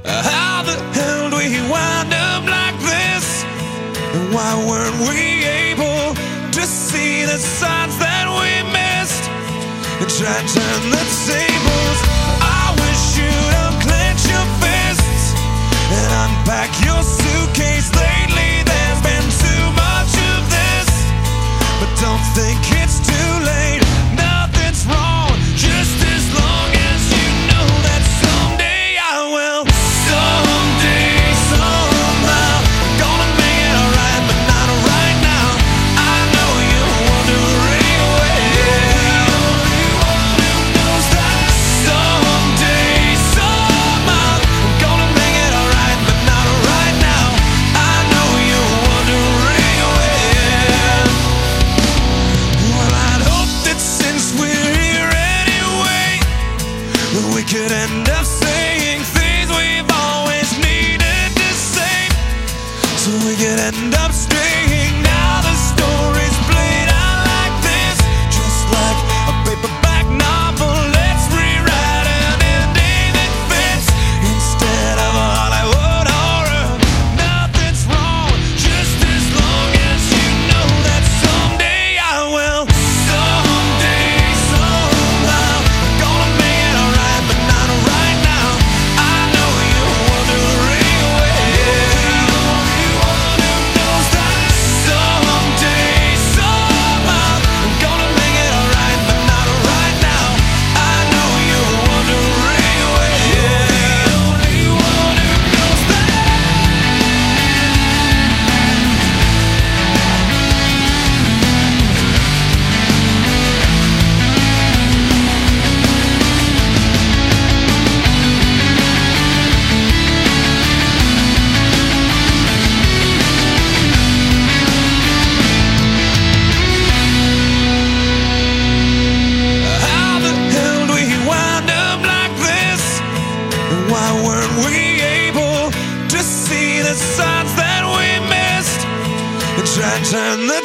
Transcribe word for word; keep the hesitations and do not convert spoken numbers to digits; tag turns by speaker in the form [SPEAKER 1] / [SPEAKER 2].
[SPEAKER 1] How the hell do we wind up like this? And why weren't we able to see the signs that we missed and try to turn the tables? I wish you'd unclench your fists and unpack your suitcase. Lately there's been too much of this, but don't think it's too late. Nothing's wrong, just as long as you know that someday I will. Someday, somehow, I'm gonna make it alright, but not right now. I know you're wondering where. Who knows that? Someday, somehow, I'm gonna make it alright, but not right now. I know you're wondering where. Well, I'd hope that since we're here anyway, that we could end up saying things we've always needed to say, so we could end up straying. Now the story's played out like this, just like a paperback novel. Let's rewrite an ending that fits instead of a Hollywood horror. Nothing's wrong, just as long as you know that someday I will. Someday, somehow, I'm gonna make it alright, but not right now. I know you're wondering where. Who knows that? Someday, somehow, I'm gonna make it alright, but not right now. I know you're wondering where. The only one who knows that. How the hell do we wind up like this? And why weren't we able to see the signs that we missed and try to turn the